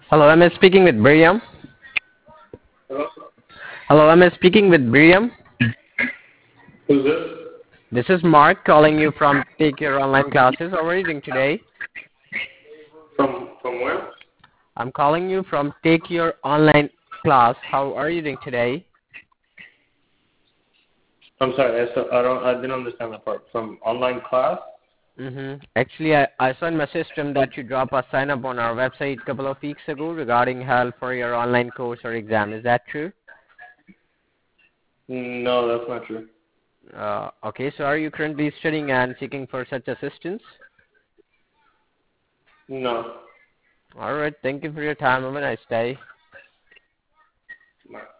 Hello, am I speaking with Miriam? Hello? Hello, am I speaking with Miriam? Who's this? This is Mark calling you from Take Your Online Classes. How are you doing today? From where? I'm calling you from Take Your Online Class. How are you doing today? I'm sorry, I didn't understand that part. From online class? Actually, I saw in my system that you dropped a sign up on our website a couple of weeks ago regarding help for your online course or exam. Is that true? No, that's not true. Okay, so are you currently studying and seeking for such assistance? No. Alright, thank you for your time. Have a nice day. No.